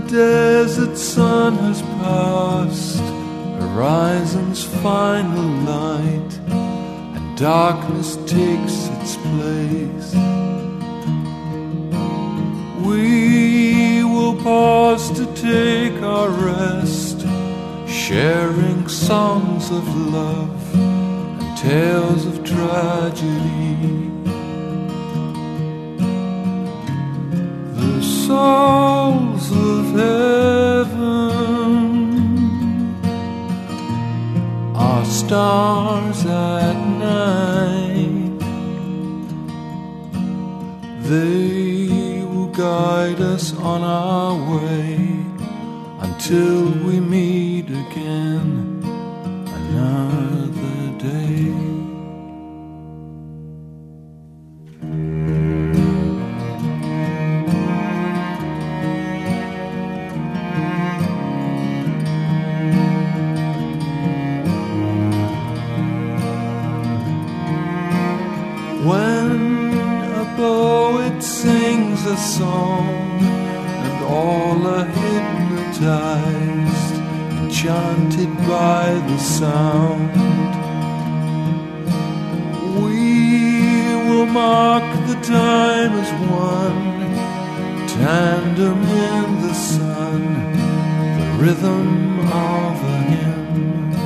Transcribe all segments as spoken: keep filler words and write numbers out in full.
desert sun has passed horizon's final light, and darkness takes its place. We will pause to take our rest, sharing songs of love and tales of tragedy. The souls of heaven are stars at night. They will guide us on our way until we meet again another day. When a poet sings a song and all are hypnotized, enchanted by the sound, we will mark the time as one, tandem in the sun, the rhythm of a hymn.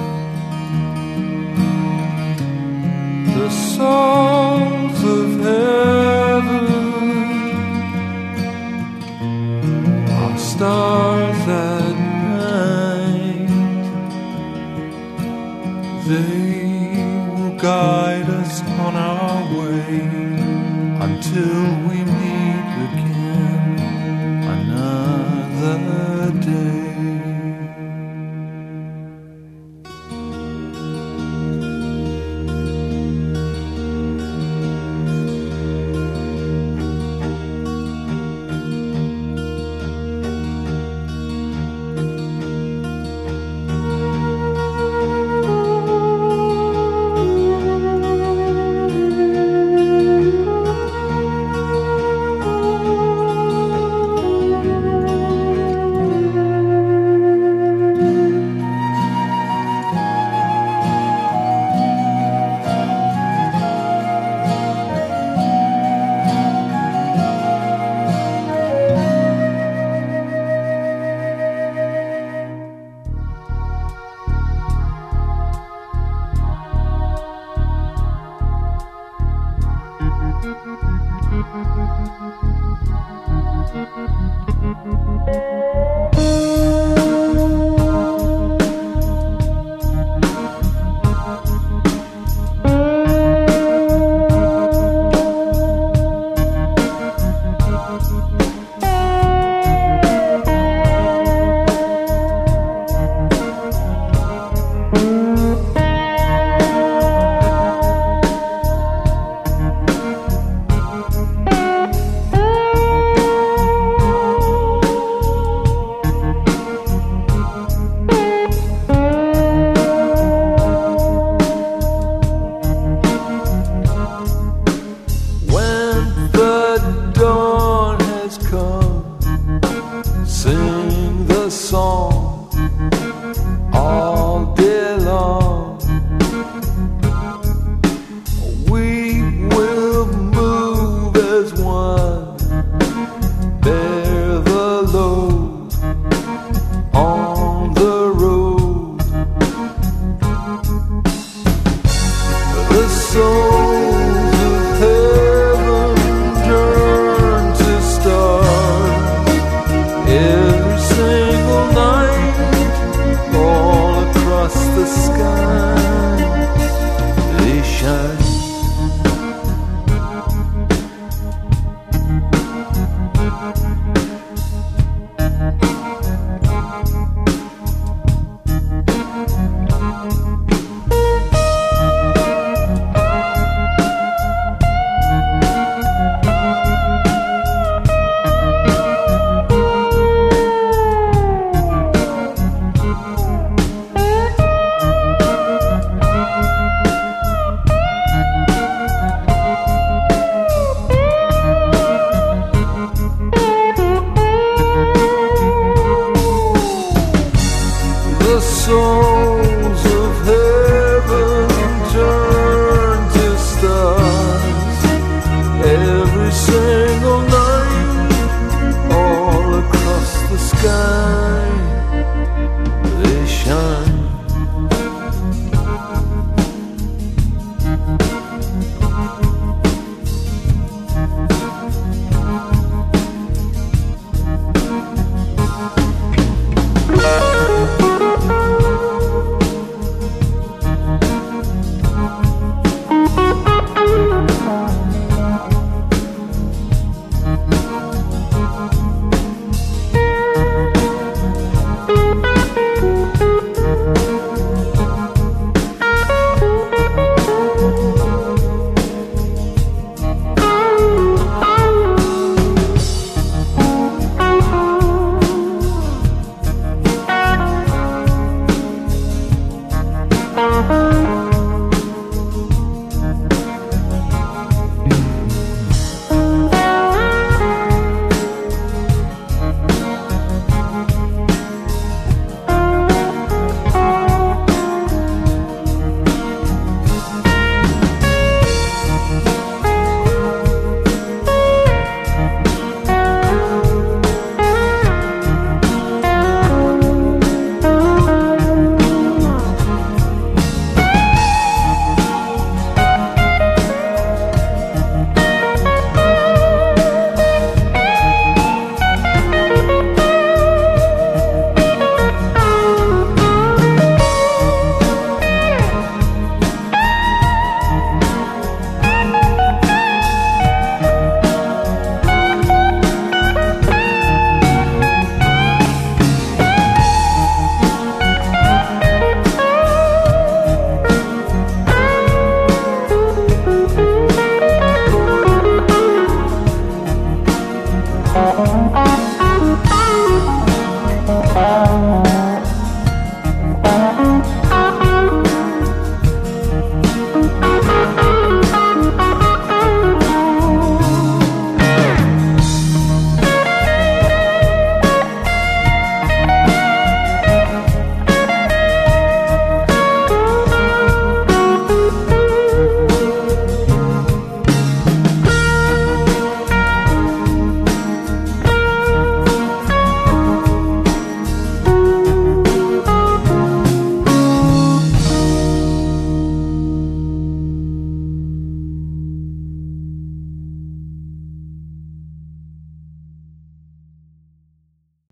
The souls of heaven are stars at night. They will guide us on our way until we meet again another day. gun.